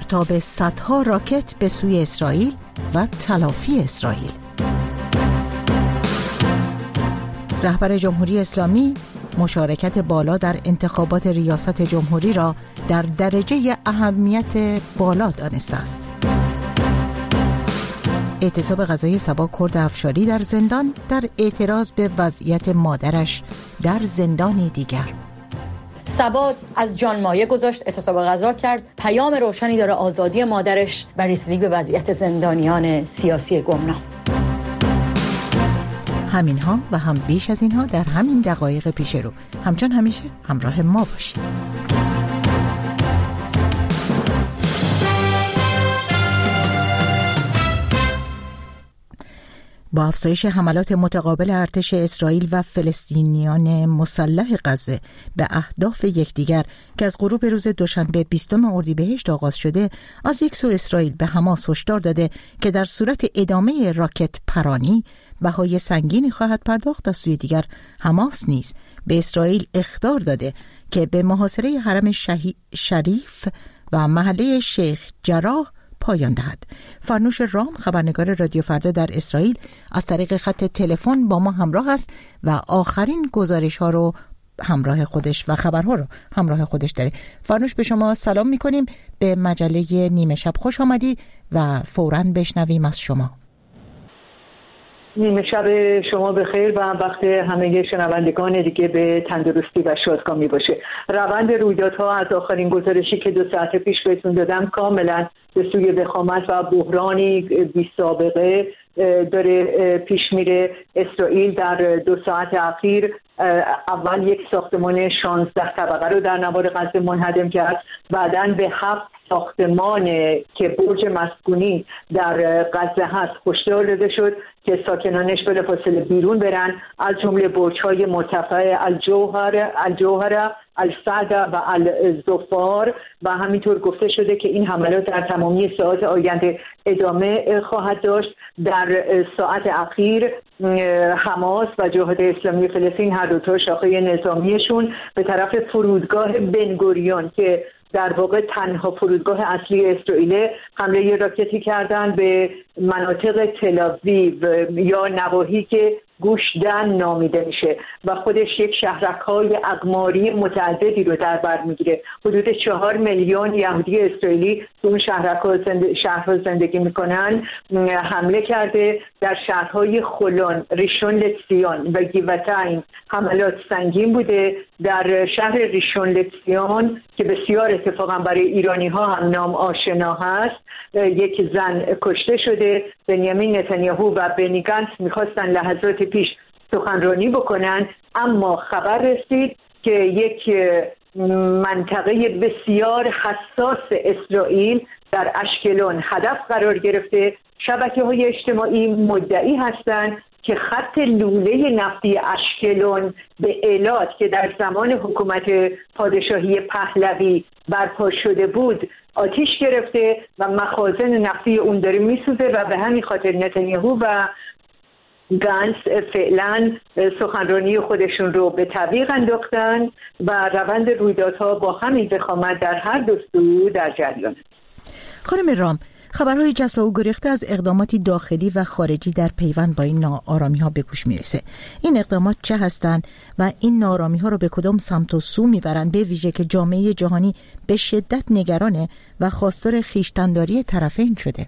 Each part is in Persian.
پرتاب صدها راکت به سوی اسرائیل و تلافی اسرائیل. رهبر جمهوری اسلامی مشارکت بالا در انتخابات ریاست جمهوری را در درجه اهمیت بالا دانسته است. اعتصاب غذایی صبا کرد افشاری در زندان در اعتراض به وضعیت مادرش در زندانی دیگر. صبا از جان مایه گذاشت، اعتصاب غذا کرد، پیام روشنی داره آزادی مادرش و رسیدگی به وضعیت زندانیان سیاسی گمنام. همینها و هم بیش از اینها در همین دقایق پیش رو. همچون همیشه همراه ما باشید. با افزایش حملات متقابل ارتش اسرائیل و فلسطینیان مسلح غزه به اهداف یکدیگر که از غروب روز دوشنبه 20 اردیبهشت آغاز شده، از یک سو اسرائیل به حماس هشدار داده که در صورت ادامه راکت پرانی بهای سنگینی خواهد پرداخت. از سوی دیگر حماس نیز به اسرائیل اخطار داده که به محاصره حرم شریف و محله شیخ جراح پایان دهد. فرنوش رام، خبرنگار رادیو فردا در اسرائیل، از طریق خط تلفن با ما همراه است و آخرین گزارش ها رو همراه خودش و خبرها رو همراه خودش داره. فرنوش، به شما سلام میکنیم. به مجله نیمه شب خوش آمدی و فوراً بشنویم از شما. نیمه شب شما بخیر و وقت همه شنوندگان دیگه به تندرستی و شادکامی باشه. روند رویدادها از آخرین گزارشی که 2 ساعت پیش بهتون دادم کاملا به سوی وخامت و بحرانی بی سابقه داره پیش میره. اسرائیل در 2 ساعت اخیر اول یک ساختمان 16 طبقه رو در نوار غزه منهدم کرد، بعداً به 7 ساختمان که برج مسکونی در غزه هست هشدار داده شد که ساکنانش بلافاصله بیرون برن، از جمله برج‌های مرتفع الجوهره، السعد و الزفار، و همینطور گفته شده که این حملات در تمامی ساعات آینده ادامه خواهد داشت. در ساعت اخیر حماس و جهاد اسلامی فلسطین هر دو تا شاخه نظامیشون به طرف فرودگاه بنگوریون که در واقع تنها فرودگاه اصلی اسرائیل حمله راکتی کردن به مناطق تل‌آویو یا نواحی که گوش دن نامیده میشه و خودش یک شهرک‌های اقماری متعددی رو در بر میگیره. حدود 4 میلیون یهودی اسرائیلی تو اون شهرها زندگی میکنن. حمله کرده در شهرهای خلون، ریشون لتزیون و گیوتایم حملات سنگین بوده. در شهر ریشون لتزیون که بسیار اتفاقا برای ایرانی ها هم نام آشنا هست، یک زن کشته شده. بنیامین نتانیاهو و بنی گانتز میخواستن لحظات پیش سخنرانی بکنن، اما خبر رسید که یک منطقه بسیار حساس اسرائیل در اشکلون هدف قرار گرفته. شبکه‌های اجتماعی مدعی هستند که خط لوله نفتی اشکلون به ایلات که در زمان حکومت پادشاهی پهلوی برپا شده بود آتیش گرفته و مخازن نفتی اون داره میسوزه و به همین خاطر نتانیاهو و گانتز فعلا سخنرانی خودشون رو به تعویق انداختن و روند رویدادها با همین ضخامت در هر دو سو در جریان. خانم رام، خبرهای جسا و گریخته از اقداماتی داخلی و خارجی در پیوند با این ناآرامی ها به گوش میرسه. این اقدامات چه هستند و این ناآرامی ها رو به کدام سمت و سو میبرند، به ویژه که جامعه جهانی به شدت نگرانه و خواستار خویشتن‌داری طرفین شده؟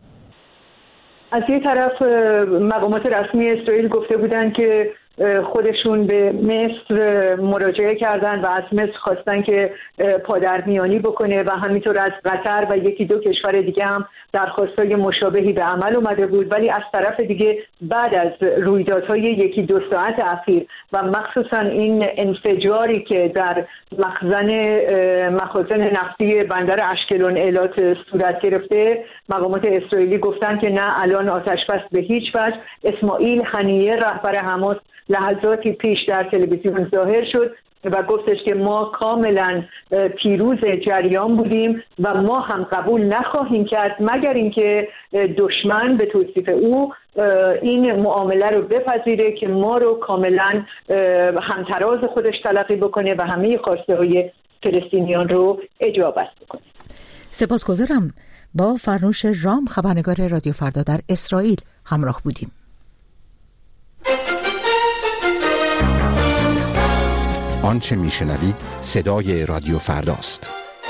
از یک طرف مقامات رسمی اسرائیل گفته بودند که خودشون به مصر مراجعه کردن و از مصر خواستن که پادرمیانی بکنه و همینطور از قطر و 1-2 کشور دیگه هم درخواستای مشابهی به عمل اومده بود. ولی از طرف دیگه بعد از رویدادهای 1-2 ساعت اخیر و مخصوصا این انفجاری که در مخازن نفتی بندر اشکلون ایلات صورت گرفته، مقامات اسرائیلی گفتن که نه، الان آتش‌بس به هیچ وجه. اسماعیل هنیه رهبر حماس لحظاتی پیش در تلویزیون ظاهر شد و گفتش که ما کاملا پیروز جریان بودیم و ما هم قبول نخواهیم کرد مگر اینکه دشمن به توصیف او این معامله رو بپذیره که ما رو کاملا همتراز خودش تلقی بکنه و همه خواسته های فلسطینیان رو اجابت بکنه. سپاسگزارم. با فرنوش رام، خبرنگار رادیو فردا در اسرائیل همراه بودیم. آنچه میشنوید صدای رادیو فرداست.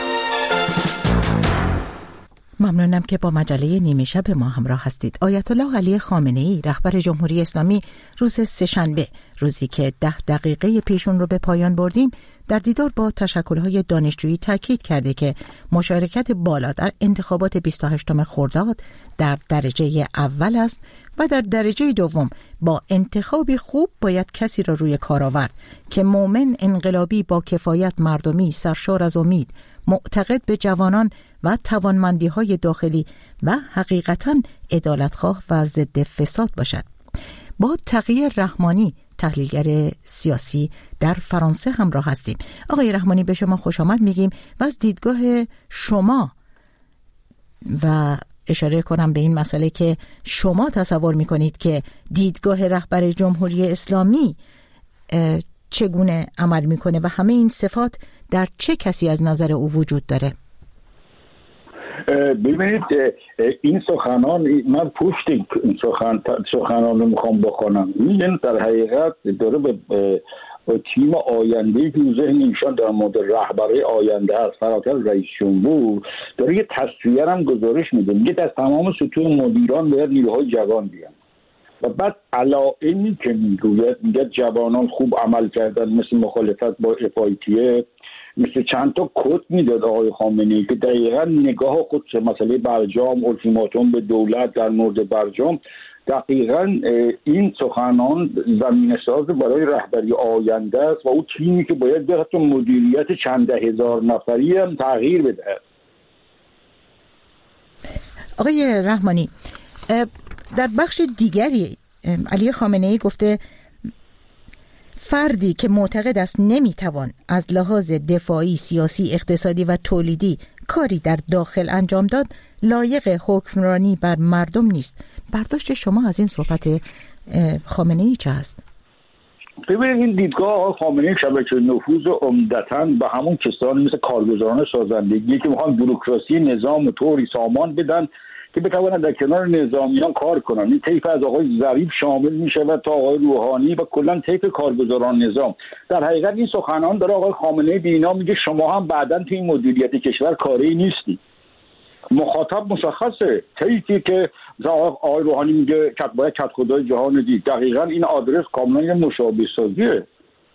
ممنونم که با مجله نیمه شب ما همراه هستید. آیت الله علی خامنه‌ای رهبر جمهوری اسلامی روز سه‌شنبه، روزی که 10 دقیقه پیش اون رو به پایان بردیم، در دیدار با تشکل‌های دانشجویی تاکید کرده که مشارکت بالا در انتخابات 28 خرداد در درجه اول است و در درجه دوم با انتخابی خوب باید کسی را روی کار آورد که مومن، انقلابی، با کفایت، مردمی، سرشار از امید، معتقد به جوانان و توانمندی‌های داخلی و حقیقتاً عدالتخواه و ضد فساد باشد. با تقی رحمانی، تحلیلگر سیاسی در فرانسه همراه هستیم. آقای رحمانی، به شما خوش آمد میگیم و از دیدگاه شما و اشاره کنم به این مسئله که شما تصور میکنید که دیدگاه رهبر جمهوری اسلامی چگونه عمل میکنه و همه این صفات در چه کسی از نظر او وجود داره؟ ببینید، این سخنان، من پشت این سخنان رو میخوام بخونم. میگن در حقیقت داره به تیم آینده که ذهن ایشان در مورد رهبری آینده هست، فراتر رئیس جمهور، داره یه تصویر هم گزارش میده. میگه در تمام سطوح مدیران باید نیروهای جوان بیان و بعد علائمی که میگه جوانان خوب عمل کردن، مثل مخالفت با FITF، مثل چند تا کد میداد آقای خامنه‌ای که دقیقا نگاه خود مسئله برجام، التیماتوم به دولت در مورد برجام، دقیقا این سخنان زمین ساز برای رهبری آینده است و او تیمی که باید به حتی مدیریت چند ده هزار نفری هم تغییر بده. آقای رحمانی، در بخش دیگری علی خامنه‌ای گفته فردی که معتقد است نمیتوان از لحاظ دفاعی، سیاسی، اقتصادی و تولیدی کاری در داخل انجام داد، لایق حکمرانی بر مردم نیست. برداشت شما از این صحبت خامنه‌ای چه است؟ ببینید، این دیدگاه آقای خامنه‌ای شبکه نفوذ عمدتاً به همون کسانی مثل کارگزاران سازندگی که میخوان بوروکراسی نظام طوری سامان بدن که بتوانند در کنار نظامیان کار کنن. این طیف از آقای ظریف شامل میشه و تا آقای روحانی و کلا طیف کارگزاران نظام. در حقیقت این سخنان داره آقای خامنه‌ای به اینا میگه شما هم بعداً توی این مدیریت کشور کاری نیستی. مخاطب مشخصه، طیفی که آقای روحانی میگه باید کت خدای جهان دید، دقیقاً این آدرس کاملا مشابه سازیه.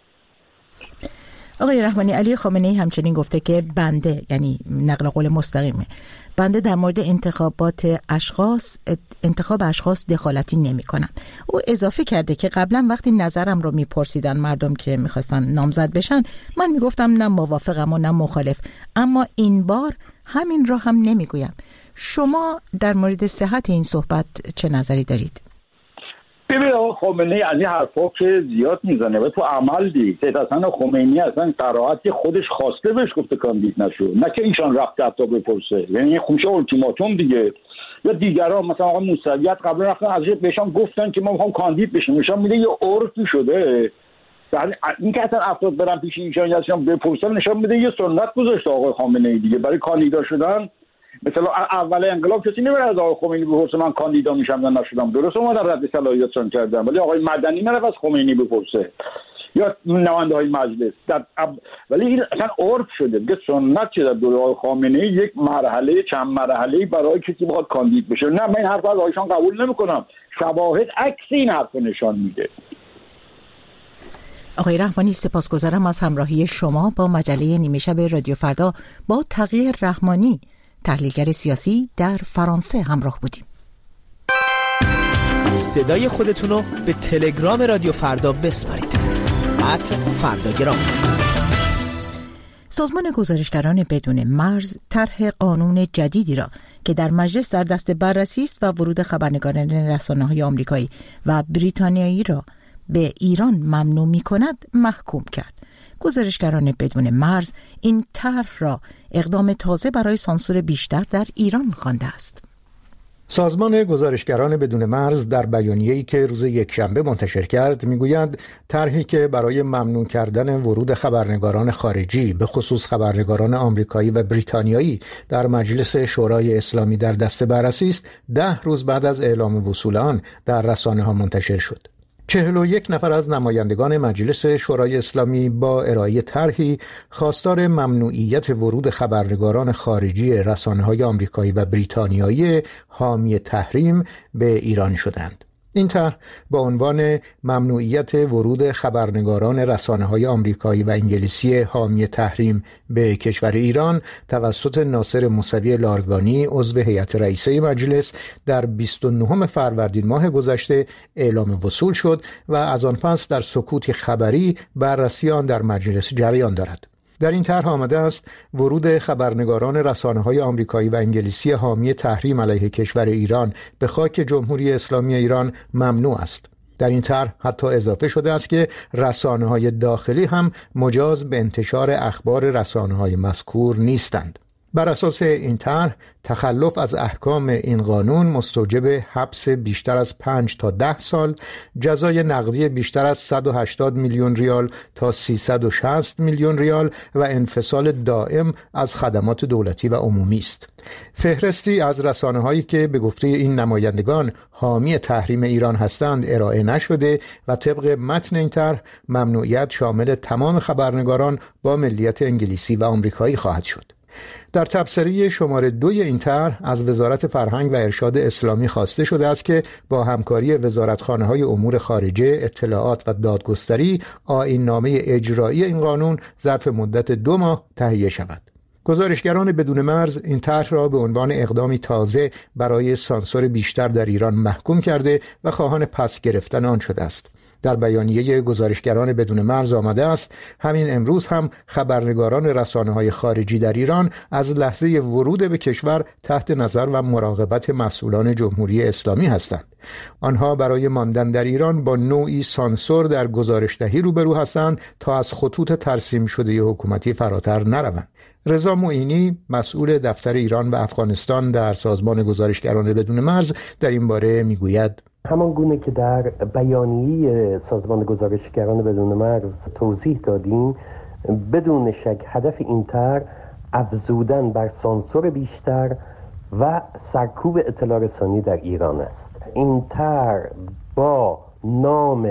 آقای رحمانی، علی خامنه‌ای همچنین گفته که بنده، یعنی نقل قول مستقیمه، بنده در مورد انتخاب اشخاص دخالتی نمی کنم. او اضافه کرده که قبلا وقتی نظرم رو میپرسیدن مردم که میخواستن نامزد بشن، من میگفتم نه موافقم و نه مخالف، اما این بار همین را هم نمیگویم. شما در مورد صحت این صحبت چه نظری دارید؟ ببینید، آقای خمینی از این حرفا که زیاد میزنه و تو عمل دید. سید حسن خمینی اصلا قرائت که خودش خواسته بهش گفته کاندید نشو، نه که ایشان رفته حتی بپرسه. یعنی خوشه التیماتوم دیگه. یا دیگران مثلا آقای موسویت قبل رفتن ازش بهشون گفتن که ما میخوام کاندید بشیم، ایشان میگه یه عرفی شده. این که اصلا افراد برن پیش ایشان یا بپرسن نشون میده یه سنت گذاشته آقای خامنه‌ای دیگه برای کاندیدا شدن. مثلا اول انقلاب کسی نمیره از آقای خمینی بپرسه من کاندیدا میشم یا نشدم، درسته اومدن رد صلاحیتشون کردن، ولی آقای مدنی نرفت از خمینی بپرسه یا نماینده‌های مجلس. ولی این اصلا عرف شده دیگه، سنت شده در دوره آقای خامنه‌ای یک مرحله چند مرحله‌ای برای کسی بخواد کاندید بشه. نه، من این حرف از آقایشان قبول نمی‌کنم. شواهد عکس این حرف نشان میده. آقای رحمانی، سپاسگزارم از همراهی شما با مجله نیمه شب رادیو فردا. با تقی رحمانی، تحلیلگر سیاسی در فرانسه همراه بودیم. صدای خودتون رو به تلگرام رادیو فردا بسپارید. @فرداگرام. سازمان گزارشگران بدون مرز طرح قانون جدیدی را که در مجلس در دست بررسی است و ورود خبرنگاران رسانه‌های آمریکایی و بریتانیایی را به ایران ممنوع می‌کند محکوم کرد. گزارشگران بدون مرز این طرح را اقدام تازه برای سانسور بیشتر در ایران خوانده است. سازمان گزارشگران بدون مرز در بیانیه‌ای که روز یکشنبه منتشر کرد میگوید طرحی که برای ممنوع کردن ورود خبرنگاران خارجی به خصوص خبرنگاران آمریکایی و بریتانیایی در مجلس شورای اسلامی در دست بررسی است 10 روز بعد از اعلام وصول آن در رسانه‌ها منتشر شد. 41 نفر از نمایندگان مجلس شورای اسلامی با ارائه طرحی خواستار ممنوعیت ورود خبرنگاران خارجی رسانه‌های آمریکایی و بریتانیایی حامی تحریم به ایران شدند. این طرح با عنوان ممنوعیت ورود خبرنگاران رسانه‌های آمریکایی و انگلیسی حامی تحریم به کشور ایران توسط ناصر موسوی لارگانی عضو هیئت رئیسه مجلس در 29 فروردین ماه گذشته اعلام وصول شد و از آن پس در سکوت خبری بررسی آن در مجلس جریان دارد. در این طرح آمده است ورود خبرنگاران رسانه‌های آمریکایی و انگلیسی حامی تحریم علیه کشور ایران به خاک جمهوری اسلامی ایران ممنوع است. در این طرح حتی اضافه شده است که رسانه‌های داخلی هم مجاز به انتشار اخبار رسانه‌های مذکور نیستند. بر اساس این طرح تخلف از احکام این قانون مستوجب حبس بیشتر از 5 تا 10 سال، جزای نقدی بیشتر از 180 میلیون ریال تا 360 میلیون ریال و انفصال دائم از خدمات دولتی و عمومی است. فهرستی از رسانه‌هایی که به گفته این نمایندگان حامی تحریم ایران هستند ارائه نشده و طبق متن این طرح ممنوعیت شامل تمام خبرنگاران با ملیت انگلیسی و آمریکایی خواهد شد. در تبصره شماره 2 این طرح از وزارت فرهنگ و ارشاد اسلامی خواسته شده است که با همکاری وزارتخانه‌های امور خارجه، اطلاعات و دادگستری آیین‌نامه اجرایی این قانون ظرف مدت 2 ماه تهیه شود. گزارشگران بدون مرز این طرح را به عنوان اقدامی تازه برای سانسور بیشتر در ایران محکوم کرده و خواهان پس گرفتن آن شده است. در بیانیه گزارشگران بدون مرز آمده است همین امروز هم خبرنگاران رسانه‌های خارجی در ایران از لحظه ورود به کشور تحت نظر و مراقبت مسئولان جمهوری اسلامی هستند. آنها برای ماندن در ایران با نوعی سانسور در گزارش‌دهی روبرو هستند تا از خطوط ترسیم شده حکومتی فراتر نروند. رضا معینی مسئول دفتر ایران و افغانستان در سازمان گزارشگران بدون مرز در این باره میگوید: همان گونه که در بیانیه سازمان گزارشگران بدون مرز توضیح دادیم، بدون شک هدف این طرح افزودن بر سانسور بیشتر و سرکوب اطلاع رسانی در ایران است. این طرح با نام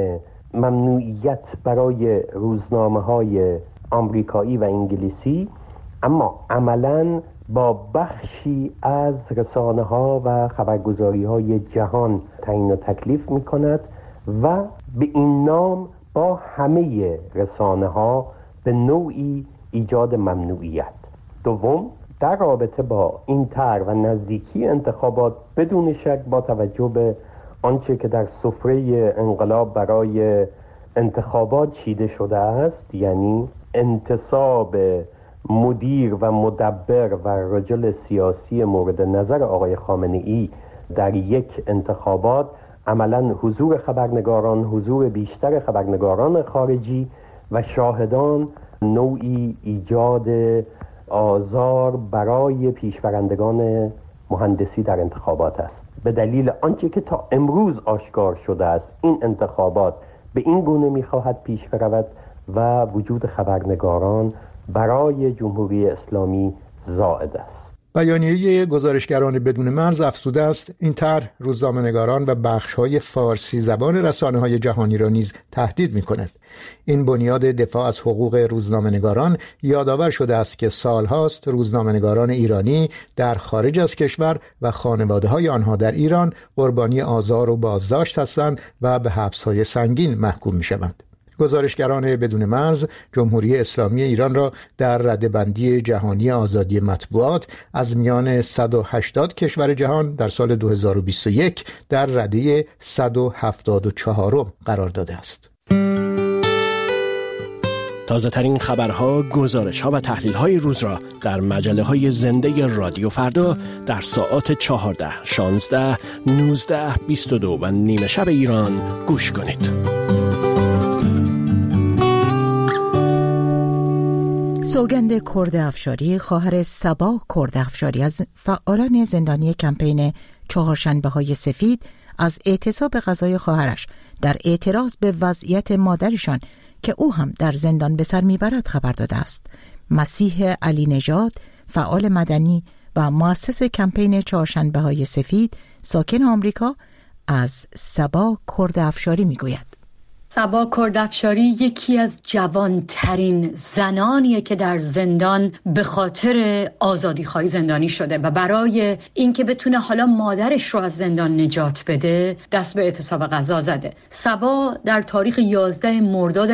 ممنوعیت برای روزنامه‌های آمریکایی و انگلیسی، اما عملاً با بخشی از رسانه‌ها و خبرگزاری‌های جهان تعیین و تکلیف می‌کند و به این نام با همه رسانه‌ها به نوعی ایجاد ممنوعیت. دوم، در رابطه با این طرح و نزدیکی انتخابات بدون شک با توجه به آنچه که در سفره انقلاب برای انتخابات چیده شده است، یعنی انتصاب مدیر و مدبر و رجل سیاسی مورد نظر آقای خامنه‌ای در یک انتخابات، عملاً حضور خبرنگاران، حضور بیشتر خبرنگاران خارجی و شاهدان نوعی ایجاد آزار برای پیشبرندگان مهندسی در انتخابات است. به دلیل آنچه که تا امروز آشکار شده است، این انتخابات به این گونه می‌خواهد پیش برود و وجود خبرنگاران برای جمهوری اسلامی زائد است. بیانیه گزارشگران بدون مرز افزوده است این طرح روزنامه‌نگاران و بخش‌های فارسی زبان رسانه‌های جهانی را نیز تهدید می‌کند. این بنیاد دفاع از حقوق روزنامه‌نگاران یادآور شده است که سال‌هاست روزنامه‌نگاران ایرانی در خارج از کشور و خانواده‌های آنها در ایران قربانی آزار و بازداشت هستند و به حبس‌های سنگین محکوم می‌شوند. گزارشگران بدون مرز جمهوری اسلامی ایران را در رده‌بندی جهانی آزادی مطبوعات از میان 180 کشور جهان در سال 2021 در رده 174 قرار داده است. تازه ترین خبرها، گزارش‌ها و تحلیل‌های روز را در مجله‌های زنده رادیو فردا در ساعات 14، 16، 19، 22 و نیمه شب ایران گوش کنید. سوگند کرد افشاری، خواهر صبا کرد افشاری، از فعالان زندانی کمپین چهارشنبه‌های سفید از اعتصاب غذای خواهرش در اعتراض به وضعیت مادرشان که او هم در زندان به سر میبرد خبر داده است. مسیح علی نژاد، فعال مدنی و مؤسس کمپین چهارشنبه‌های سفید، ساکن آمریکا، از صبا کردافشاری میگوید. صبا کردافشاری یکی از جوانترین زنانیه که در زندان به خاطر آزادی‌خواهی زندانی شده و برای اینکه بتونه حالا مادرش رو از زندان نجات بده دست به اعتصاب غذا زده. صبا در تاریخ 11 مرداد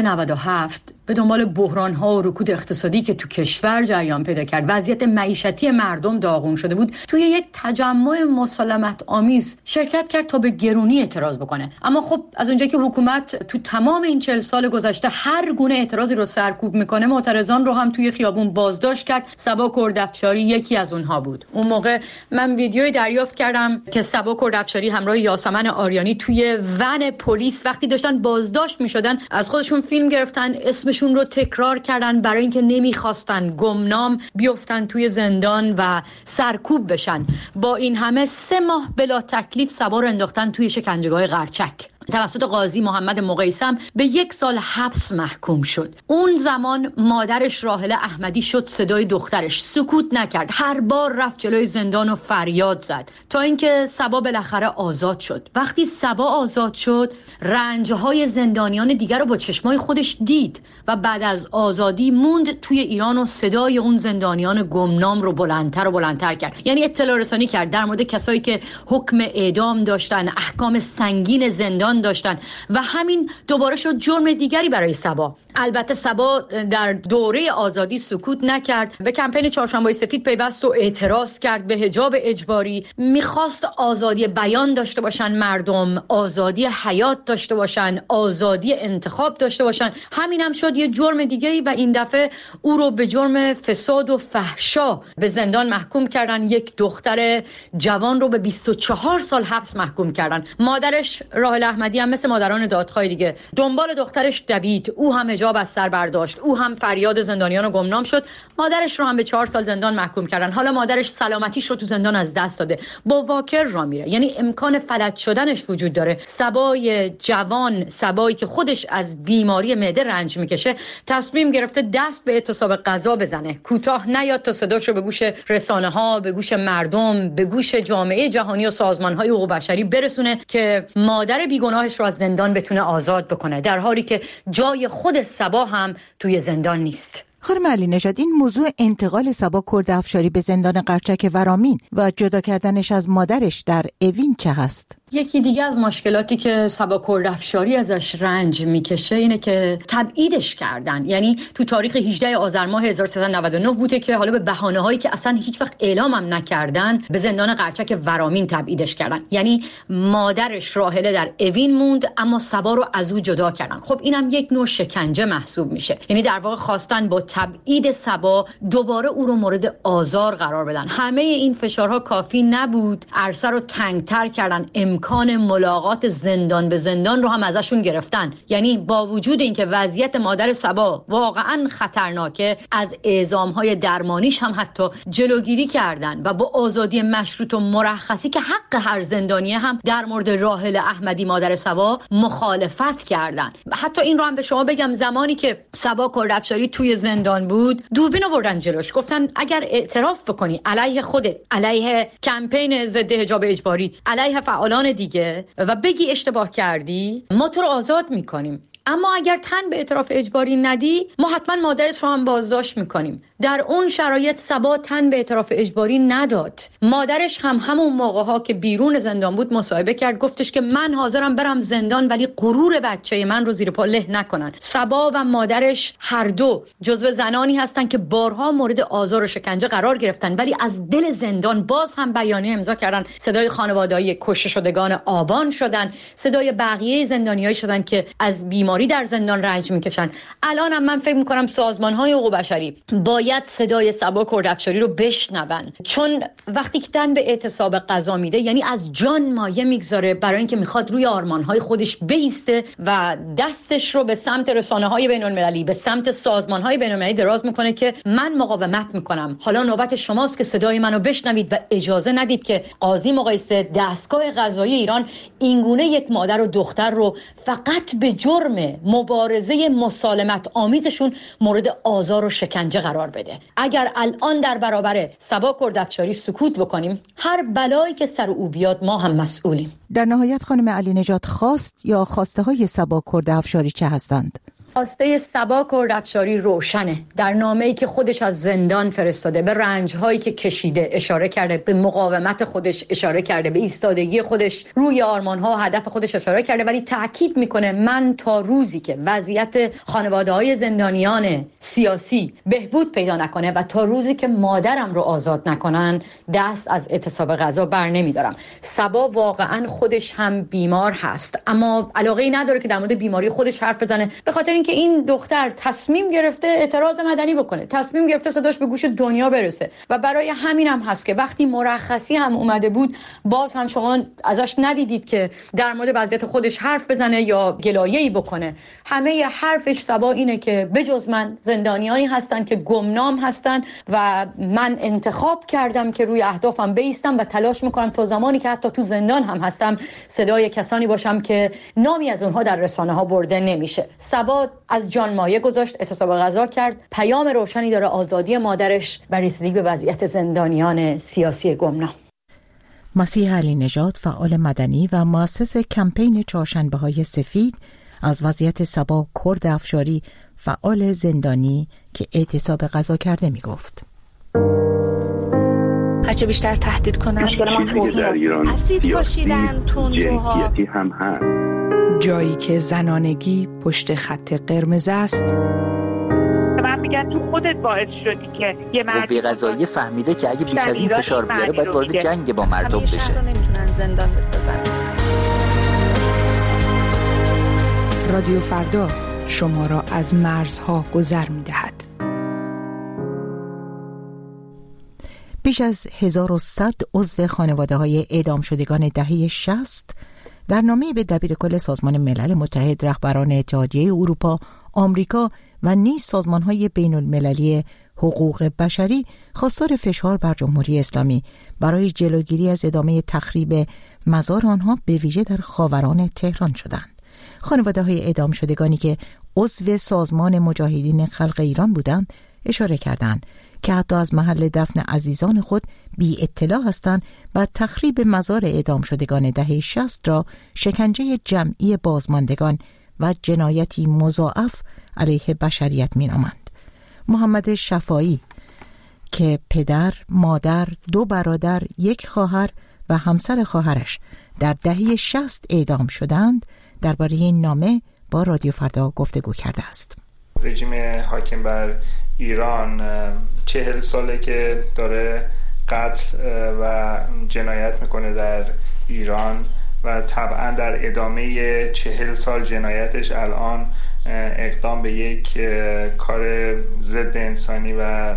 97 به دنبال بحران‌ها و رکود اقتصادی که تو کشور جریان پیدا کرد، وضعیت معیشتی مردم داغون شده بود، توی یک تجمع مسالمت آمیز شرکت کرد تا به گرونی اعتراض بکنه. اما خب از اونجایی که حکومت تو تمام این 40 سال گذشته هر گونه اعتراضی رو سرکوب میکنه، معترضان رو هم توی خیابون بازداشت کرد. صبا کردافشاری یکی از اونها بود. اون موقع من ویدیویی دریافت کردم که صبا کردافشاری همراه یاسمن آریانی توی ون پلیس وقتی داشتن بازداشت میشدن از خودشون فیلم گرفتن، اسمشون رو تکرار کردن برای اینکه نمیخواستن گمنام بیفتن توی زندان و سرکوب بشن. با این همه 3 ماه بلا تکلیف صبا رو انداختن توی شکنجهگاه قرچک. توسط قاضی محمد مقیسم به 1 سال حبس محکوم شد. اون زمان مادرش راحله احمدی شد صدای دخترش، سکوت نکرد، هر بار رفت جلوی زندان و فریاد زد تا اینکه صبا بالاخره آزاد شد. وقتی صبا آزاد شد، رنجهای زندانیان دیگر رو با چشمای خودش دید و بعد از آزادی موند توی ایران و صدای اون زندانیان گمنام رو بلندتر و بلندتر کرد. یعنی اطلاع رسانی کرد در مورد کسایی که حکم اعدام داشتن، احکام سنگین زندان داشتن و همین دوباره شد جرم دیگری برای صبا. البته صبا در دوره آزادی سکوت نکرد، به کمپین چهارشنبه‌های سفید پیوست و اعتراض کرد به حجاب اجباری. میخواست آزادی بیان داشته باشن مردم، آزادی حیات داشته باشن، آزادی انتخاب داشته باشن. همین هم شد یه جرم دیگری و این دفعه او رو به جرم فساد و فحشا به زندان محکوم کردن. یک دختر جوان رو به 24 سال حبس محکوم کردن. مادرش راحله احمدی هم مثل مادران دادخواه دیگه دنبال دخترش دوید، او هم حجاب از سر برداشت، او هم فریاد زندانیان گمنام شد. مادرش رو هم به 4 سال زندان محکوم کردن. حالا مادرش سلامتیش رو تو زندان از دست داده، با واکر را میره، یعنی امکان فلج شدنش وجود داره. صبای جوان، صبایی که خودش از بیماری معده رنج میکشه، تصمیم گرفته دست به اعتصاب غذا بزنه، کوتاه نیاد تا صداش رو به گوش رسانه‌ها، به گوش مردم، به گوش جامعه جهانی و سازمان‌های حقوق بشری برسونه که مادر بیگناهش رو از زندان بتونه آزاد بکنه، در حالی که جای خود صبا هم توی زندان نیست. خانم علی نژاد، این موضوع انتقال صبا کردافشاری به زندان قرچک ورامین و جدا کردنش از مادرش در اوین چه هست؟ یکی دیگه از مشکلاتی که صبا کردافشاری ازش رنج میکشه اینه که تبعیدش کردن. یعنی تو تاریخ 18 آذر ماه 1399 بوده که حالا به بهانه‌هایی که اصلا هیچ وقت اعلام هم نکردن به زندان قرچک ورامین تبعیدش کردن. یعنی مادرش راحله در اوین موند اما صبا رو از او جدا کردن. خب اینم یک نوع شکنجه محسوب میشه. یعنی در واقع خواستن با تبعید صبا دوباره او رو مورد آزار قرار بدن. همه این فشارها کافی نبود، عرصه رو تنگتر کردن، امکان ملاقات زندان به زندان رو هم ازشون گرفتن. یعنی با وجود اینکه وضعیت مادر صبا واقعا خطرناکه، از اعزام‌های درمانیش هم حتی جلوگیری کردن و با آزادی مشروط و مرخصی که حق هر زندانیه هم در مورد راحله احمدی مادر صبا مخالفت کردن. حتی این رو هم به شما بگم، زمانی که صبا کردافشاری توی زندان بود، دوربین آوردن جلوش، گفتن اگر اعتراف بکنی علیه خودت، علیه کمپین ضد حجاب اجباری، علیه فعالان دیگه و بگی اشتباه کردی، ما تو رو آزاد میکنیم. اما اگر تن به اعتراف اجباری ندی، ما حتما مادرت رو هم بازداشت میکنیم. در اون شرایط صبا تن به اعتراف اجباری نداد. مادرش هم همون موقع‌ها که بیرون زندان بود مصاحبه کرد، گفتش که من حاضرم برم زندان ولی غرور بچه من رو زیر پا له نکنن. صبا و مادرش هر دو جزو زنانی هستن که بارها مورد آزار و شکنجه قرار گرفتن ولی از دل زندان باز هم بیانیه امضا کردن، صدای خانواده‌های کشته شدگان آبان شدن، صدای بقیه زندانیایی شدن که از بیماری بیماری در زندان رنج میکشن. الان هم من فکر میکنم سازمان‌های حقوق بشری باید صدای صبا کردافشاری رو بشنون، چون وقتی که تن به اعتصاب غذا میده یعنی از جان مایه میگذاره برای اینکه میخواد روی آرمان‌های خودش بیسته و دستش رو به سمت رسانه‌های بین‌المللی، به سمت سازمان‌های بین‌المللی دراز میکنه که من مقاومت میکنم. حالا نوبت شماست که صدای منو بشنوید و اجازه ندید که قاضی مقایسه دستگاه قضایی ایران اینگونه یک مادر و دختر رو فقط به جرم مبارزه مسالمت آمیزشون مورد آزار و شکنجه قرار بده. اگر الان در برابر صبا کردافشاری سکوت بکنیم، هر بلایی که سر او بیاد ما هم مسئولیم. در نهایت خانم علی نژاد، خواست یا خواسته های صبا کردافشاری چه هستند؟ خواسته صبا کردافشاری روشنه. در نامه‌ای که خودش از زندان فرستاده به رنج‌هایی که کشیده اشاره کرده، به مقاومت خودش اشاره کرده، به ایستادگی خودش روی آرمان‌ها و هدف خودش اشاره کرده، ولی تأکید میکنه من تا روزی که وضعیت خانواده‌های زندانیان سیاسی بهبود پیدا نکنه و تا روزی که مادرم رو آزاد نکنن دست از اعتصاب غذا بر نمیدارم. صبا واقعاً خودش هم بیمار هست، اما علاقه‌ای نداره که در مورد بیماری خودش حرف بزنه، به خاطر که این دختر تصمیم گرفته اعتراض مدنی بکنه، تصمیم گرفته صداش به گوش دنیا برسه و برای همین هم هست که وقتی مرخصی هم اومده بود باز هم شما ازش ندیدید که در مورد وضعیت خودش حرف بزنه یا گلایه‌ای بکنه. همه حرفش صبا اینه که بجز من زندانیانی هستن که گمنام هستن و من انتخاب کردم که روی اهدافم بایستم و تلاش میکنم تا زمانی که حتی تو زندان هم هستم صدای کسانی باشم که نامی از اونها در رسانه ها برده نمیشه. صبا از جان مایه گذاشت، اعتصاب غذا کرد، پیام روشنی داره، آزادی مادرش و رسیدگی به وضعیت زندانیان سیاسی گمنام. مسیح علی نژاد، فعال مدنی و مؤسس کمپین چهارشنبه‌های سفید، از وضعیت صبا کردافشاری، فعال زندانی که اعتصاب غذا کرده میگفت. هرچه بیشتر تهدید کنن، اسید پاشیدن، تندروها هم هست. جایی که زنانگی پشت خط قرمز است. من میگم تو خودت باعث شدی که یه مردی قضاییه فهمیده که اگه بیش از این فشار بیاره باید وارد جنگ با مردم بشه. نمیتونن زندان بسازن. رادیو فردا شما را از مرزها گذر میدهد. بیش از 1100 عضو خانواده‌های اعدام شدگان دهه 60 در نامه‌ای به دبیرکل سازمان ملل متحد، رهبران اتحادیه اروپا، آمریکا و نیز سازمان‌های بین‌المللی حقوق بشری خواستار فشار بر جمهوری اسلامی برای جلوگیری از ادامه تخریب مزار آنها به ویژه در خاوران تهران شدند. خانواده‌های اعدام شدگانی که عضو سازمان مجاهدین خلق ایران بودند اشاره کردند که حتی از محل دفن عزیزان خود بی اطلاع هستند و تخریب مزار اعدام شدگان دهه 60 را شکنجه جمعی بازماندگان و جنایتی مضاعف علیه بشریت می‌نامند. محمد شفایی که پدر، مادر، 2 برادر، 1 خواهر و همسر خواهرش در دهه 60 اعدام شدند، درباره این نامه با رادیو فردا گفتگو کرده است. رژیم حاکم بر ایران 40 ساله که داره قتل و جنایت میکنه در ایران و طبعا در ادامه 40 سال جنایتش الان اقدام به یک کار ضد انسانی و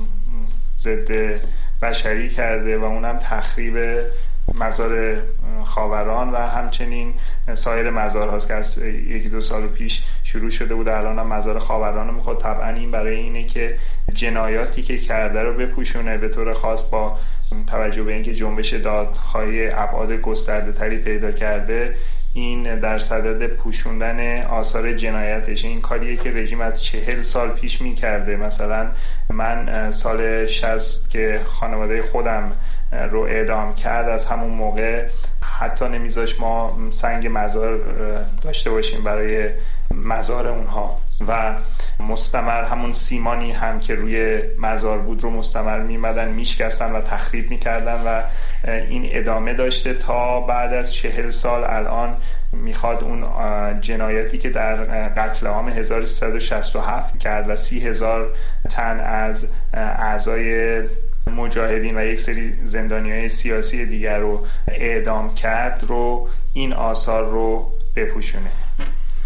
ضد بشری کرده و اونم تخریب مزار خاوران و همچنین سایر مزارهاست که از 1-2 سال پیش شروع شده بود. الان هم مزار خاوران رو میخواد. طبعا این برای اینه که جنایاتی که کرده رو بپوشونه، به طور خاص با توجه به اینکه جنبش دادخواهی ابعاد گسترده تری پیدا کرده، این در صدد پوشوندن آثار جنایتش. این کاریه که رژیم از 40 سال پیش میکرده. مثلا من سال 60 که خانواده خودم رو اعدام کرد، از همون موقع حتی نمیذاش ما سنگ مزار داشته باشیم برای مزار اونها و مستمر همون سیمانی هم که روی مزار بود رو مستمر میمدن میشکستن و تخریب میکردن و این ادامه داشته تا بعد از 40 سال. الان میخواد اون جنایاتی که در قتل عام 1367 کرد و 30,000 تن از اعضای مجاهدین و یک سری زندانیای سیاسی دیگر رو اعدام کرد رو این آثار رو بپوشونه.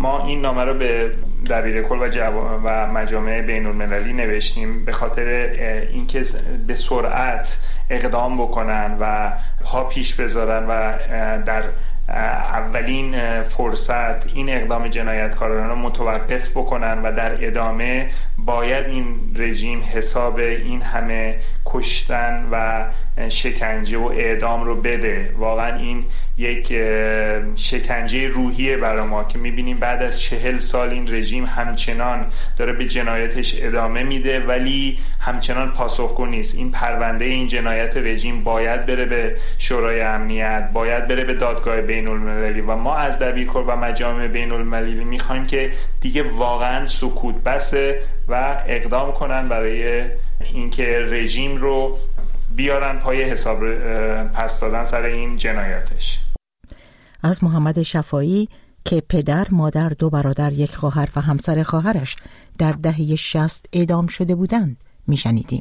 ما این نامه رو به دبیرکل و مجامع بین‌المللی نوشتیم به خاطر اینکه به سرعت اقدام بکنن و پا پیش بذارن و در اولین فرصت این اقدام جنایتکاران رو متوقف بکنن و در ادامه باید این رژیم حساب این همه کشتن و شکنجه و اعدام رو بده. واقعا این یک شکنجه روحیه برای ما که میبینیم بعد از 40 سال این رژیم همچنان داره به جنایتش ادامه میده ولی همچنان پاسخگو نیست. این پرونده این جنایت رژیم باید بره به شورای امنیت، باید بره به دادگاه بین‌المللی و ما از دبیرکل و مجامع بین‌المللی میخوایم که دیگه واقعا سکوت بسه و اقدام کنن برای اینکه رژیم رو بیارن پای حساب پس دادن سر این جنایاتش. از محمد شفایی که پدر، مادر، 2 برادر، 1 خواهر و همسر خواهرش در دهه 60 اعدام شده بودند میشنیدیم.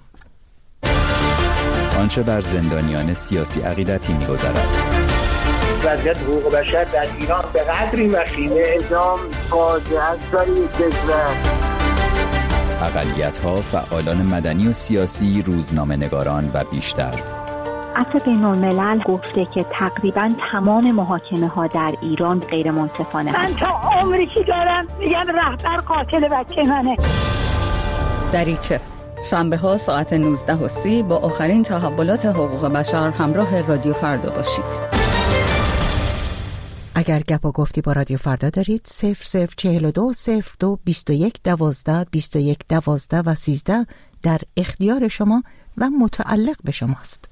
آنچه بر زندانیان سیاسی عقیدتی می‌گذرد. وضعیت حقوق بشر در ایران به قدری وخیمه، اعدام فاجعه است برای کشور. اقلیت‌ها، فعالان مدنی و سیاسی، روزنامه‌نگاران و بیشتر. عفو بین‌الملل گفته که تقریباً تمام محاکمه‌ها در ایران غیر منصفانه. من تا عمری که دارم میگم رهبر قاتل بچه منه. دریچه شنبه‌ها ساعت 19:30 با آخرین تحولات حقوق بشر همراه رادیو فردا باشید. اگر گپ و گفتی با رادیو فردا دارید 0042 02 21 12 21 12 و 13 در اختیار شما و متعلق به شماست.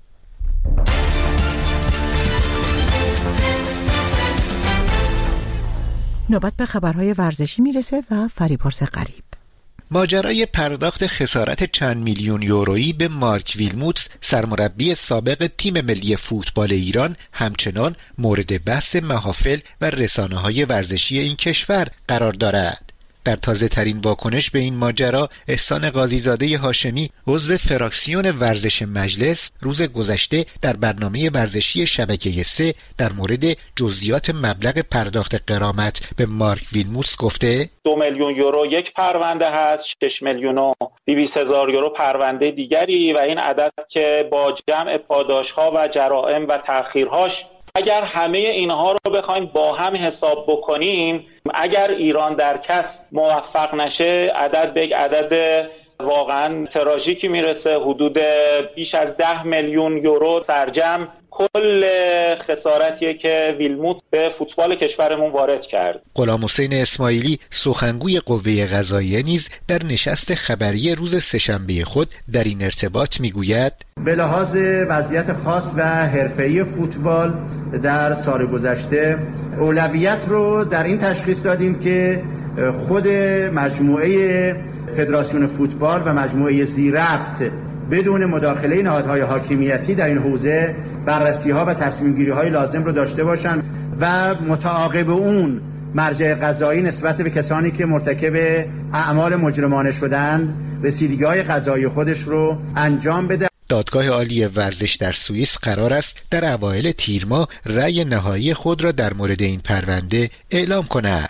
نوبت به خبرهای ورزشی میرسه و فریبرز غریب. ماجرای پرداخت خسارت چند میلیون یورویی به مارک ویلموتس سرمربی سابق تیم ملی فوتبال ایران همچنان مورد بحث محافل و رسانه‌های ورزشی این کشور قرار دارد. در تازه ترین واکنش به این ماجرا، احسان قاضیزاده هاشمی عضو فراکسیون ورزش مجلس روز گذشته در برنامه ورزشی شبکه 3 در مورد جزئیات مبلغ پرداخت غرامت به مارک ویلموتس گفته 2 میلیون یورو یک پرونده هست، 6 میلیون و 200,000 یورو پرونده دیگری و این عدد که با جمع پاداش‌ها و جرائم و تأخیرهاش اگر همه اینها رو بخوایم با هم حساب بکنیم، اگر ایران در کسب موفق نشه عدد به یک عدد واقعا تراژیکی میرسه، حدود بیش از 10 میلیون یورو سرجم کل خسارتیه که ویلموت به فوتبال کشورمون وارد کرد. غلام حسین اسماعیلی سخنگوی قوه قضاییه نیز در نشست خبری روز سه‌شنبه خود در این ارتباط میگوید به لحاظ وضعیت خاص و حرفه‌ای فوتبال در سال گذشته اولویت رو در این تشخیص دادیم که خود مجموعه فدراسیون فوتبال و مجموعه ذی‌ربط بدون مداخله نهادهای حاکمیتی در این حوزه بررسی‌ها و تصمیم‌گیری‌های لازم رو داشته باشند و متعاقب اون مرجع قضایی نسبت به کسانی که مرتکب اعمال مجرمانه شدند رسیدگی‌های قضایی خودش رو انجام بده. دادگاه عالی ورزش در سوئیس قرار است در اوایل تیر ماه رأی نهایی خود را در مورد این پرونده اعلام کند.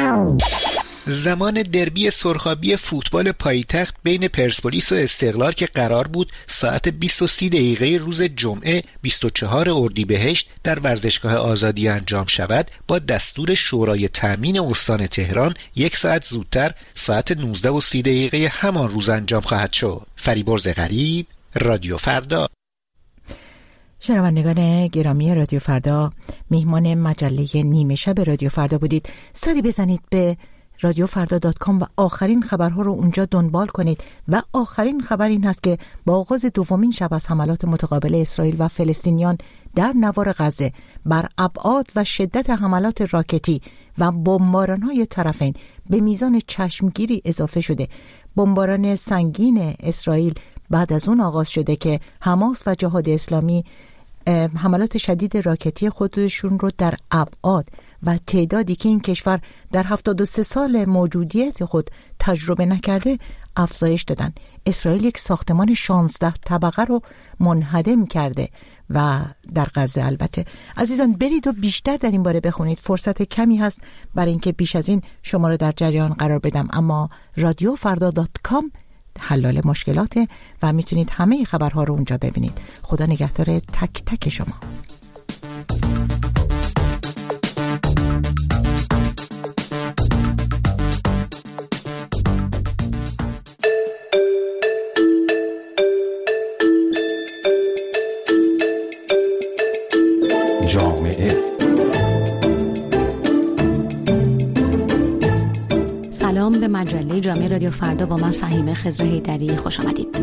زمان دربی سرخابی فوتبال پایتخت بین پرسپولیس و استقلال که قرار بود ساعت 20:30 روز جمعه 24 اردیبهشت در ورزشگاه آزادی انجام شود، با دستور شورای تامین استان تهران 1 ساعت زودتر ساعت 19:30 همان روز انجام خواهد شد. فریبرز غریب، رادیو فردا. شنوندگان گرامی رادیو فردا، میهمان مجله نیمه شب رادیو فردا بودید. سری بزنید به radiofrda.com و آخرین خبرها رو اونجا دنبال کنید. و آخرین خبر این هست که با آغاز دومین شب از حملات متقابل اسرائیل و فلسطینیان در نوار غزه بر ابعاد و شدت حملات راکتی و بمباران‌های طرفین به میزان چشمگیری اضافه شده. بمباران سنگین اسرائیل بعد از اون آغاز شده که حماس و جهاد اسلامی حملات شدید راکتی خودشون رو در ابعاد و تعدادی که این کشور در 73 سال موجودیت خود تجربه نکرده افزایش دادن. اسرائیل یک ساختمان 16 طبقه رو منهدم کرده و در غزه. البته عزیزان برید و بیشتر در این باره بخونید، فرصت کمی هست برای اینکه بیش از این شما رو در جریان قرار بدم، اما radiofarda.com حلال مشکلاته و میتونید همه خبرها رو اونجا ببینید. خدا نگهدار تک تک شما. جامعه. سلام به مجله جامعه رادیو فردا، با من فهیمه خضر حیدری خوش آمدید.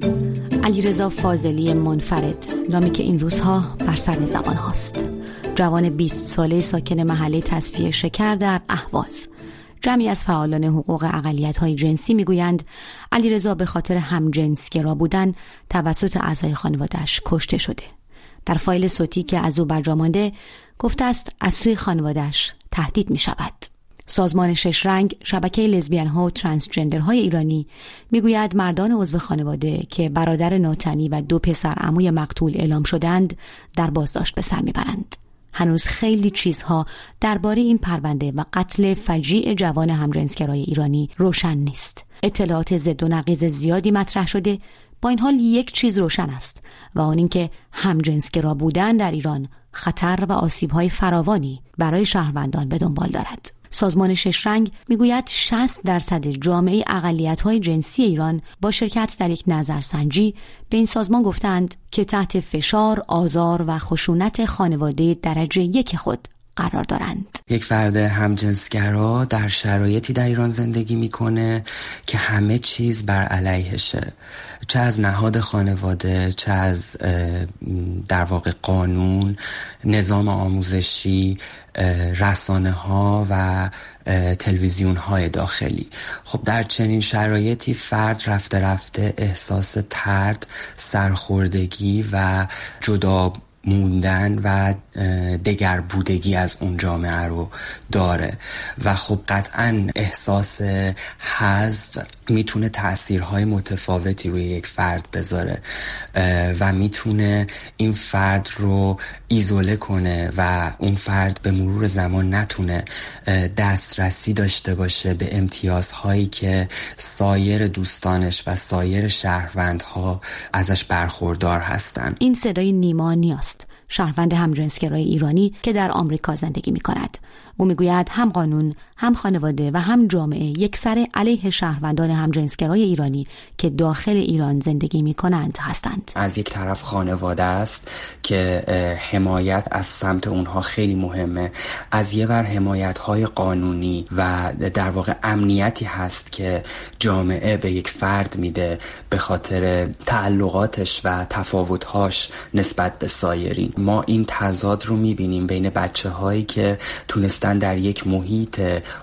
علیرضا فاضلی منفرد، نامی که این روزها بر سر زبان هاست. جوان 20 ساله ساکن محله تصفیه شکر در اهواز. جمعی از فعالان حقوق اقلیت‌های جنسی میگویند علیرضا به خاطر همجنسگرا بودن توسط اعضای خانواده‌اش کشته شده. در فایل صوتی که از او برجا مانده گفته است از سوی خانواده‌اش تهدید می شود. سازمان شش رنگ، شبکه لزبیان ها و ترانسجندرهای ایرانی میگوید مردان عضو خانواده که برادر ناتنی و 2 پسر عموی مقتول اعلام شدند در بازداشت به سر میبرند. هنوز خیلی چیزها درباره این پرونده و قتل فجیع جوان همجنسگرای ایرانی روشن نیست. اطلاعات ضد و نقیض زیادی مطرح شده، با این حال یک چیز روشن است و آن اینکه همجنسگرا بودن در ایران خطر و آسیب‌های فراوانی برای شهروندان به دنبال دارد. سازمان شش رنگ میگوید 60% جامعه اقلیت‌های جنسی ایران با شرکت در یک نظرسنجی به این سازمان گفتند که تحت فشار، آزار و خشونت خانواده درجه 1 خود قرار دارند. یک فرد همجنسگرا در شرایطی در ایران زندگی میکنه که همه چیز بر علیهشه، چه از نهاد خانواده، چه از در واقع قانون، نظام آموزشی، رسانه ها و تلویزیون های داخلی. خب در چنین شرایطی فرد رفته رفته احساس طرد، سرخوردگی و جدا موندن و دگر بودگی از اون جامعه رو داره و خب قطعاً احساس حذف میتونه تأثیرهای متفاوتی روی یک فرد بذاره و میتونه این فرد رو ایزوله کنه و اون فرد به مرور زمان نتونه دسترسی داشته باشه به امتیازهایی که سایر دوستانش و سایر شهروندها ازش برخوردار هستن. این صدای نیما نیاست، شهروند همجنسگرای ایرانی که در آمریکا زندگی می کند. او میگوید هم قانون، هم خانواده و هم جامعه یکسره علیه شهروندان همجنسگرای ایرانی که داخل ایران زندگی می کنند هستند. از یک طرف خانواده است که حمایت از سمت اونها خیلی مهمه، از یه ور حمایت‌های قانونی و در واقع امنیتی هست که جامعه به یک فرد میده به خاطر تعلقاتش و تفاوت‌هاش نسبت به سایرین. ما این تضاد رو می‌بینیم بین بچه‌هایی که تونستن در یک محیط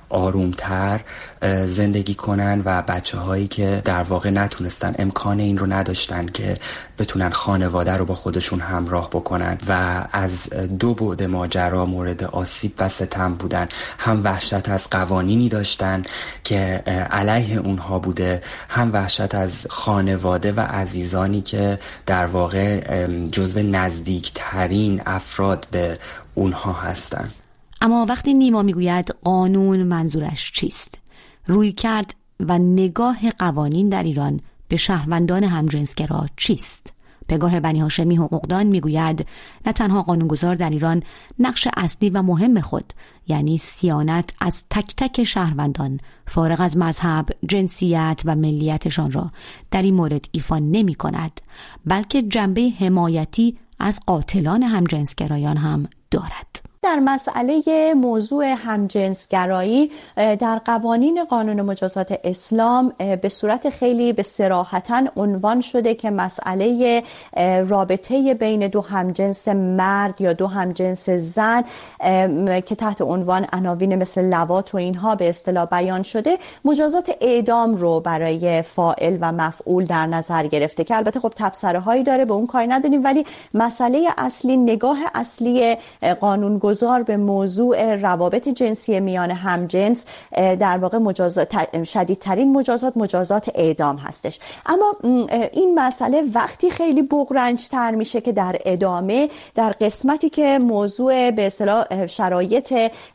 آرومتر زندگی کنن و بچه‌هایی که در واقع نتونستن، امکان این رو نداشتن که بتونن خانواده رو با خودشون همراه بکنن و از دو بعد ماجرا مورد آسیب و ستم بودن. هم وحشت از قوانینی داشتن که علیه اونها بوده، هم وحشت از خانواده و عزیزانی که در واقع جزو نزدیکترین افراد به اونها هستن. اما وقتی نیما میگوید قانون، منظورش چیست؟ رویکرد و نگاه قوانین در ایران به شهروندان همجنسگرا چیست؟ پگاه بنی هاشمی حقوقدان میگوید نه تنها قانونگذار در ایران نقش اصلی و مهم خود، یعنی صیانت از تک تک شهروندان فارغ از مذهب، جنسیت و ملیتشان را در این مورد ایفا نمی کند، بلکه جنبه حمایتی از قاتلان همجنسگرایان هم دارد. در مسئله موضوع همجنسگرایی در قوانین قانون مجازات اسلام به صورت خیلی به صراحتاً عنوان شده که مسئله رابطه بین دو همجنس مرد یا دو همجنس زن که تحت عنوان عناوین مثل لواط و اینها به اصطلاح بیان شده، مجازات اعدام رو برای فاعل و مفعول در نظر گرفته که البته خب تبصره هایی داره، به اون کاری نداریم، ولی مسئله اصلی، نگاه اصلی قانون قانونگذار به موضوع روابط جنسی میان همجنس در واقع شدیدترین مجازات اعدام هستش. اما این مسئله وقتی خیلی بغرنج‌تر میشه که در ادامه در قسمتی که موضوع به اصطلاح شرایط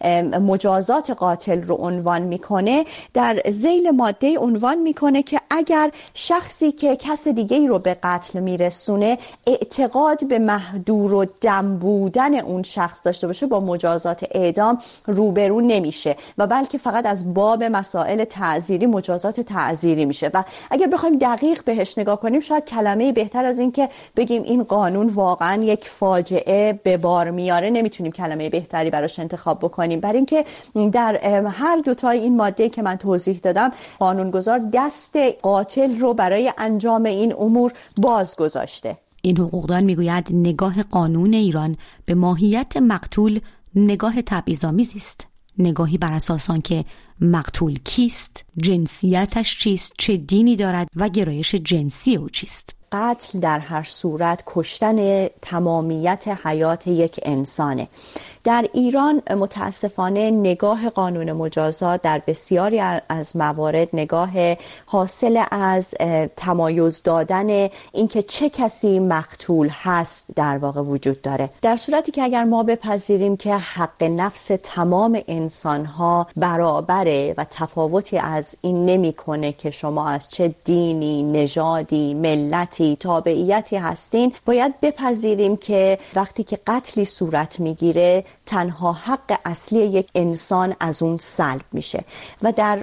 مجازات قاتل رو عنوان میکنه، در ذیل ماده عنوان میکنه که اگر شخصی که کس دیگه‌ای رو به قتل میرسونه اعتقاد به محدور و دم بودن اون شخص داشته باشه، با مجازات اعدام روبرو نمیشه و بلکه فقط از باب مسائل تعزیری مجازات تعزیری میشه. و اگر بخوایم دقیق بهش نگاه کنیم، شاید کلمه بهتر از این که بگیم این قانون واقعا یک فاجعه به بار میاره نمیتونیم کلمه بهتری براش انتخاب بکنیم، برای اینکه در هر دوتای این ماده که من توضیح دادم قانونگذار دست قاتل رو برای انجام این امور باز گذاشته. این حقوقدان میگوید نگاه قانون ایران به ماهیت مقتول نگاه تبعیض‌آمیزی است، نگاهی بر اساس آنکه مقتول کیست، جنسیتش چیست، چه دینی دارد و گرایش جنسی او چیست. قتل در هر صورت کشتن تمامیت حیات یک انسانه. در ایران متاسفانه نگاه قانون مجازات در بسیاری از موارد نگاه حاصل از تمایز دادن اینکه چه کسی مقتول هست در واقع وجود داره، در صورتی که اگر ما بپذیریم که حق نفس تمام انسانها برابره و تفاوتی از این نمیکنه که شما از چه دینی، نژادی، ملتی، تابعیتی هستین، باید بپذیریم که وقتی که قتلی صورت میگیره تنها حق اصلی یک انسان از اون سلب میشه و در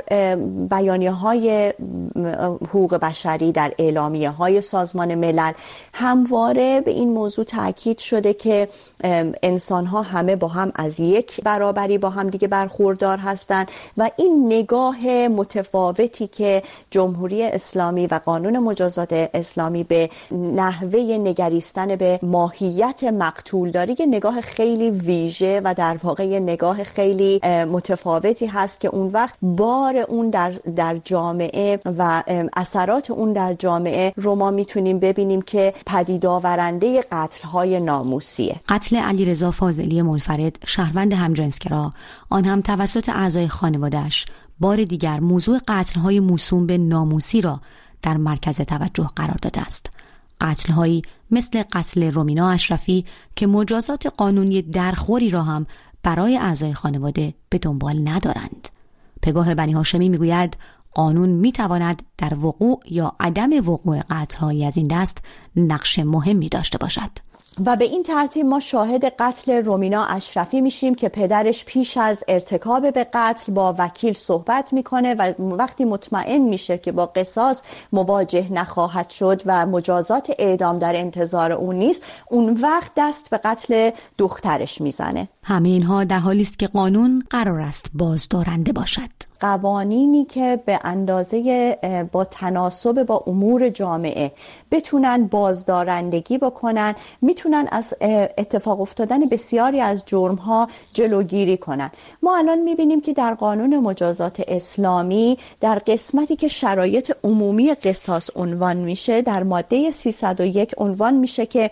بیانیه‌های حقوق بشری، در اعلامیه‌های سازمان ملل همواره به این موضوع تاکید شده که انسان‌ها همه با هم از یک برابری با هم دیگه برخوردار هستند و این نگاه متفاوتی که جمهوری اسلامی و قانون مجازات اسلامی به نحوه نگریستن به ماهیت مقتول داره، یه نگاه خیلی ویژه و در واقع یه نگاه خیلی متفاوتی هست که اون وقت بار اون در جامعه و اثرات اون در جامعه رو ما میتونیم ببینیم که پدید آورنده قتل‌های ناموسیه. قتل علیرضا فاضلی منفرد، شهروند همجنسگرا، آن هم توسط اعضای خانواده‌اش، بار دیگر موضوع قتل‌های موسوم به ناموسی را در مرکز توجه قرار داده است. قتل‌هایی مثل قتل رومینا اشرفی که مجازات قانونی درخوری را هم برای اعضای خانواده به دنبال ندارند. پگاه بنی هاشمی میگوید قانون میتواند در وقوع یا عدم وقوع قتل‌هایی از این دست نقش مهمی داشته باشد. و به این ترتیب ما شاهد قتل رومینا اشرفی میشیم که پدرش پیش از ارتکاب به قتل با وکیل صحبت میکنه و وقتی مطمئن میشه که با قصاص مواجه نخواهد شد و مجازات اعدام در انتظار اون نیست، اون وقت دست به قتل دخترش میزنه. همه اینها در حالی است که قانون قرار است بازدارنده باشد. قوانینی که به اندازه با تناسب با امور جامعه بتونن بازدارندگی بکنن، میتونن از اتفاق افتادن بسیاری از جرم‌ها جلوگیری کنن. ما الان میبینیم که در قانون مجازات اسلامی در قسمتی که شرایط عمومی قصاص عنوان میشه، در ماده 301 عنوان میشه که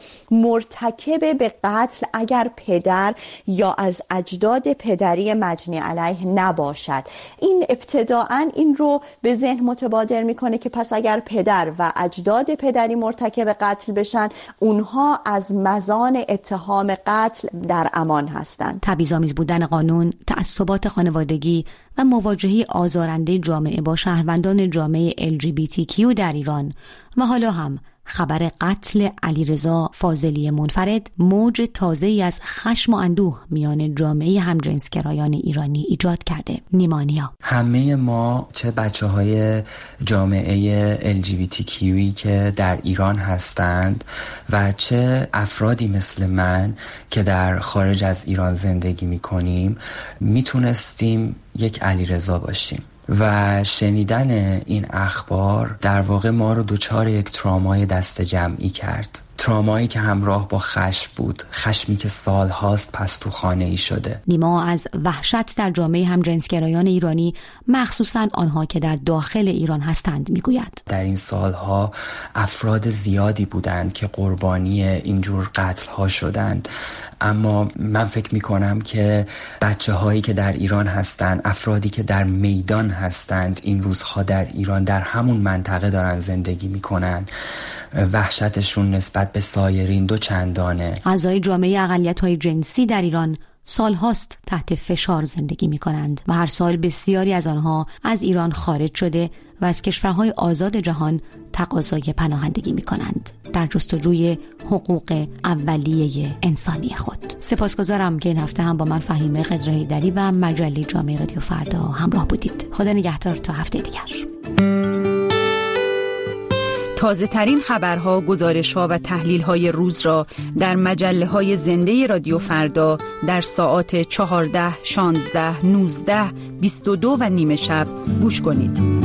مرتکب به قتل اگر پدر یا از اجداد پدری مجنی علیه نباشد. این ابتداعاً این رو به ذهن متبادر میکنه که پس اگر پدر و اجداد پدری مرتکب قتل بشن، اونها از مزان اتهام قتل در امان هستند. تبعیض‌آمیز بودن قانون، تعصبات خانوادگی و مواجهه آزارنده جامعه با شهروندان جامعه LGBTQ در ایران و حالا هم خبر قتل علیرضا فاضلی منفرد موج تازه‌ای از خشم و اندوه میان جامعه همجنسگرایان ایرانی ایجاد کرده. نیمانیا: همه ما، چه بچه‌های جامعه LGBTQی که در ایران هستند و چه افرادی مثل من که در خارج از ایران زندگی می‌کنیم، میتونستیم یک علیرضا باشیم و شنیدن این اخبار در واقع ما رو دچار یک ترامای دست جمعی کرد. ترامایی که همراه با خشم بود، خشمی که سالهاست پس تو خانه ای شده. نیما از وحشت در جامعه همجنسگرایان ایرانی، مخصوصاً آنها که در داخل ایران هستند میگوید. در این سالها افراد زیادی بودند که قربانی اینجور قتل‌ها شدند، اما من فکر میکنم که بچه‌هایی که در ایران هستند، افرادی که در میدان هستند این روزها در ایران در همون منطقه دارن زندگی میکنن، وحشتشون نسبت به سایرین دو چندانه. اعضای جامعه اقلیت‌های جنسی در ایران سالهاست تحت فشار زندگی می‌کنند و هر سال بسیاری از آنها از ایران خارج شده و از کشورهای آزاد جهان تقاضای پناهندگی می‌کنند در جستجوی حقوق اولیه انسانی خود. سپاسگزارم که این هفته هم با من فهیمه خضرهیدری و مجله جامعه رادیو فردا همراه بودید. خدا نگهدار تا هفته دیگر. تازه ترین خبرها، گزارش‌ها و تحلیل‌های روز را در مجله‌های زنده رادیو فردا در ساعات 14، 16، 19، 22 و نیم شب گوش کنید.